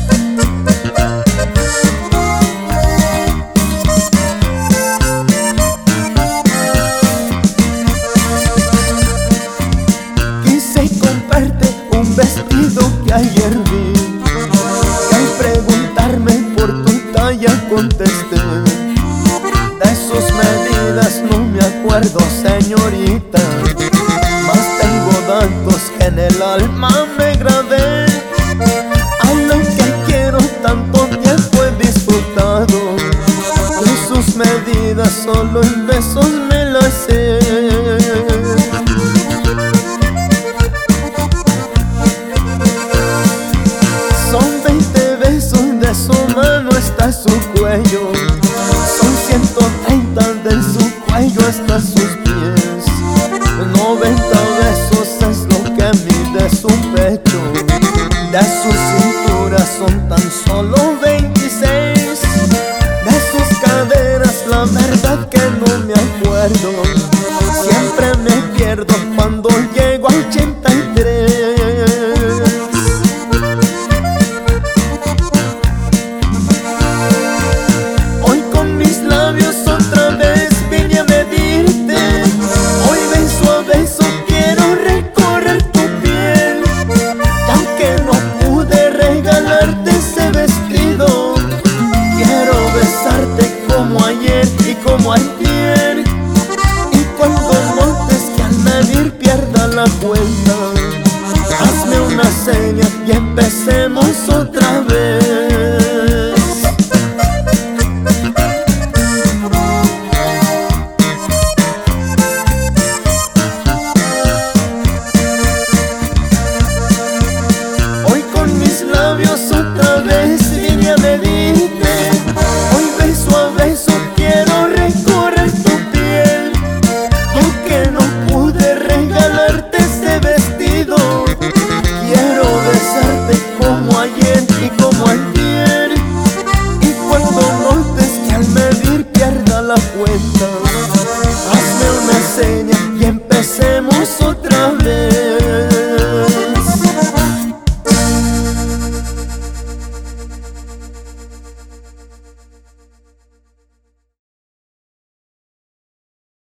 Quise comprarte un vestido que ayer vi, y al preguntarme por tu talla contesté: de sus medidas no me acuerdo, señorita, mas tengo datos que en el alma me grabé. A lo que quiero tanto tiempo he disfrutado, de sus medidas solo en besos me las sé. Son 20 besos de su mano hasta su cuello, son 130 de su cuello hasta sus pies. 90 besos es lo que mide su pecho, de su cintura son tan solo 26. De sus caderas la verdad que no me acuerdo, siempre me pierdo cuando llego a 83. Hoy con mis labios otra vez vine a medirte, hoy beso a beso quiero recorrer tu piel. Y aunque no pude regalarte ese vestido, quiero besarte como ayer y como antier. Y cuando notes que al medir pierda la cuenta, hazme una seña y empecemos otra vez. Hoy con mis labios otra vez vine a medir.